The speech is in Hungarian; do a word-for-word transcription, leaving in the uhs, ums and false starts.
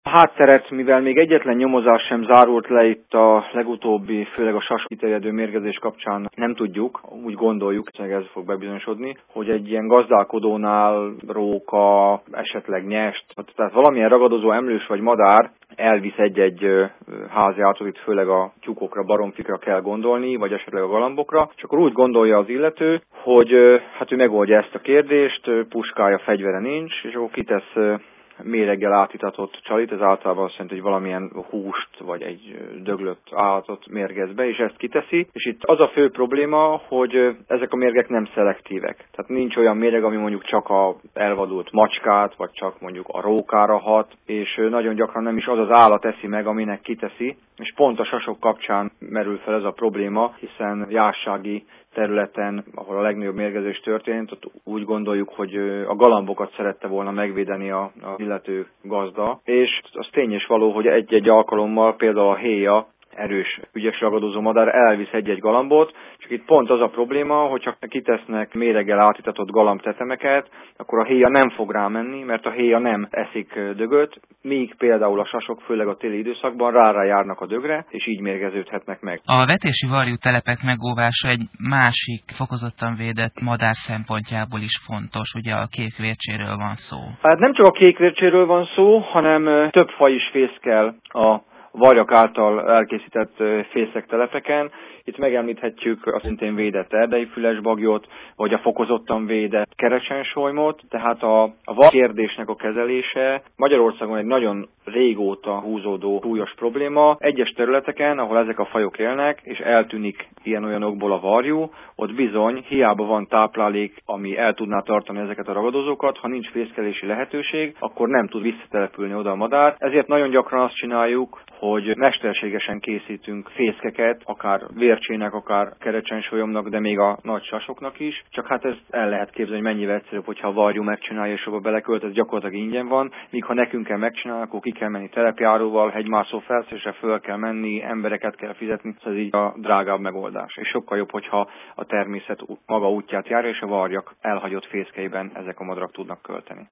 A hátteret, mivel még egyetlen nyomozás sem zárult le itt a legutóbbi, főleg a sas kiterjedő mérgezés kapcsán, nem tudjuk, úgy gondoljuk, hogy ez fog bebizonyosodni, hogy egy ilyen gazdálkodónál róka, esetleg nyest, tehát valamilyen ragadozó emlős vagy madár elvisz egy-egy házi állatot, itt főleg a tyúkokra, baromfikra kell gondolni, vagy esetleg a galambokra, és akkor úgy gondolja az illető, hogy hát ő megoldja ezt a kérdést, puskája, fegyvere nincs, és akkor kitesz méreggel átitatott csalit, ez általában azt jelenti, hogy valamilyen húst vagy egy döglött állatot mérgez be, és ezt kiteszi. És itt az a fő probléma, hogy ezek a mérgek nem szelektívek. Tehát nincs olyan méreg, ami mondjuk csak a elvadult macskát, vagy csak mondjuk a rókára hat, és nagyon gyakran nem is az az állat eszi meg, aminek kiteszi. És pont a sasok kapcsán merül fel ez a probléma, hiszen jássági területen, ahol a legnagyobb mérgezés történt, ott úgy gondoljuk, hogy a galambokat szerette volna megvédeni a, a illető gazda, és az tény és való, hogy egy-egy alkalommal például a héja, erős, ügyes ragadozó madár elvisz egy-egy galambot, csak itt pont az a probléma, hogyha kitesznek méreggel átitatott galambtetemeket, akkor a héja nem fog rámenni, mert a héja nem eszik dögöt, míg például a sasok, főleg a téli időszakban rá járnak a dögre, és így mérgeződhetnek meg. A vetési varjú telepek megóvása egy másik fokozottan védett madár szempontjából is fontos, ugye a kékvércséről van szó. Hát nem csak a kékvércséről van szó, hanem több faj is fészkel a varjak által elkészített fészektelepeken. Itt megemlíthetjük a szintén védett erdei fülesbagyot, vagy a fokozottan védett kerecsensolymot, tehát a, a var kérdésnek a kezelése Magyarországon egy nagyon régóta húzódó súlyos probléma. Egyes területeken, ahol ezek a fajok élnek, és eltűnik ilyen-olyanokból a varjú, ott bizony hiába van táplálék, ami el tudná tartani ezeket a ragadozókat, ha nincs fészkelési lehetőség, akkor nem tud visszatelepülni oda a madár. Ezért nagyon gyakran azt csináljuk, hogy mesterségesen készítünk fészkeket, akár vércsének, akár kerecsensolyomnak, de még a nagy sasoknak is. Csak hát ezt el lehet képzelni, hogy mennyivel egyszerűbb, hogyha a varjú megcsinálja, és abba belekölt, ez gyakorlatilag ingyen van, míg ha nekünk kell megcsinálni, akkor ki kell menni terepjáróval, hegymászó felszerelésre föl kell menni, embereket kell fizetni, ez így a drágább megoldás. És sokkal jobb, hogyha a természet maga útját járja, és a varjak elhagyott fészkeiben ezek a madarak tudnak költeni.